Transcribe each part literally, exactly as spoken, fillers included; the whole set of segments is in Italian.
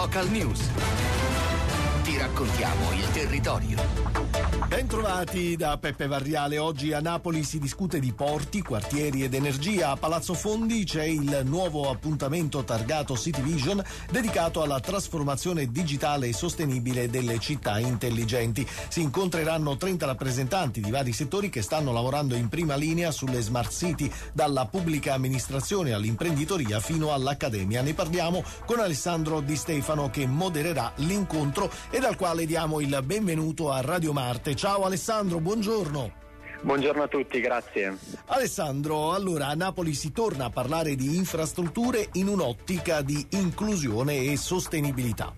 Local News. Ti raccontiamo il territorio. Bentrovati da Peppe Varriale. Oggi a Napoli si discute di porti, quartieri ed energia. A Palazzo Fondi c'è il nuovo appuntamento targato City Vision, dedicato alla trasformazione digitale e sostenibile delle città intelligenti. Si incontreranno trenta rappresentanti di vari settori che stanno lavorando in prima linea sulle smart city, dalla pubblica amministrazione all'imprenditoria fino all'accademia. Ne parliamo con Alessandro Di Stefano, che modererà l'incontro e dal quale diamo il benvenuto a Radio Marte. Ciao Alessandro, buongiorno. Buongiorno a tutti, grazie. Alessandro, allora a Napoli si torna a parlare di infrastrutture in un'ottica di inclusione e sostenibilità.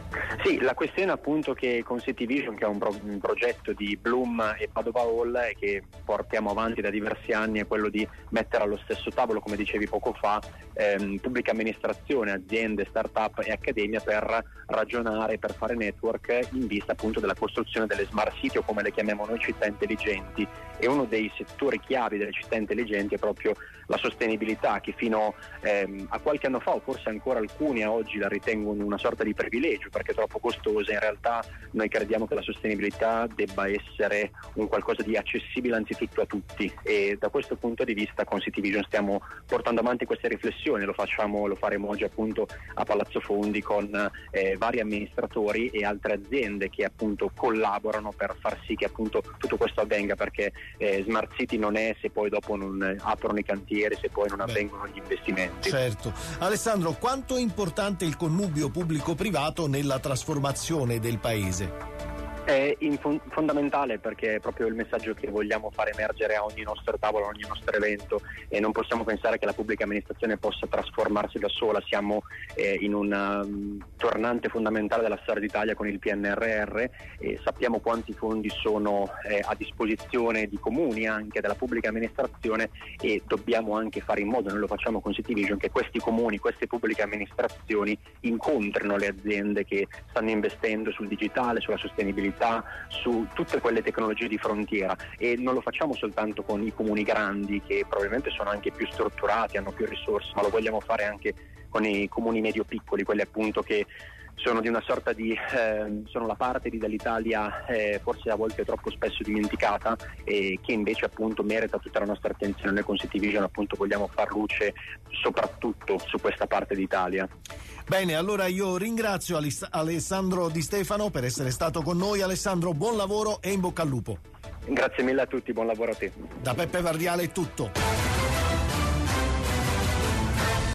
Sì, la questione appunto che con City Vision, che è un, pro- un progetto di Bloom e Padova Hall e che portiamo avanti da diversi anni, è quello di mettere allo stesso tavolo, come dicevi poco fa, ehm, pubblica amministrazione, aziende, start-up e accademia per ragionare, per fare network in vista appunto della costruzione delle smart city, o come le chiamiamo noi città intelligenti. E uno dei settori chiavi delle città intelligenti è proprio la sostenibilità, che fino ehm, a qualche anno fa, o forse ancora alcuni a oggi, la ritengono una sorta di privilegio perché è troppo costosa. In realtà noi crediamo che la sostenibilità debba essere un qualcosa di accessibile anzitutto a tutti, e da questo punto di vista con City Vision stiamo portando avanti queste riflessioni. Lo facciamo, lo faremo oggi appunto a Palazzo Fondi con eh, vari amministratori e altre aziende che appunto collaborano per far sì che appunto tutto questo avvenga, perché eh, Smart City non è se poi dopo non aprono i cantieri, se poi non avvengono Beh, gli investimenti. Certo. Alessandro, quanto è importante il connubio pubblico-privato nella trasformazione del paese? È in fon- fondamentale, perché è proprio il messaggio che vogliamo fare emergere a ogni nostro tavolo, a ogni nostro evento, e non possiamo pensare che la pubblica amministrazione possa trasformarsi da sola. Siamo eh, in un um, tornante fondamentale della storia d'Italia con il P N R R e sappiamo quanti fondi sono eh, a disposizione di comuni, anche della pubblica amministrazione, e dobbiamo anche fare in modo, noi lo facciamo con City Vision, che questi comuni, queste pubbliche amministrazioni incontrino le aziende che stanno investendo sul digitale, sulla sostenibilità, su tutte quelle tecnologie di frontiera. E non lo facciamo soltanto con i comuni grandi, che probabilmente sono anche più strutturati, hanno più risorse, ma lo vogliamo fare anche con i comuni medio-piccoli, quelli appunto che sono di una sorta di eh, sono la parte di dell'Italia eh, forse a volte troppo spesso dimenticata, e che invece appunto merita tutta la nostra attenzione. Noi con City Vision appunto vogliamo far luce soprattutto su questa parte d'Italia. Bene, allora io ringrazio Alessandro Di Stefano per essere stato con noi. Alessandro, buon lavoro e in bocca al lupo. Grazie mille a tutti, buon lavoro a te. Da Peppe Varriale è tutto.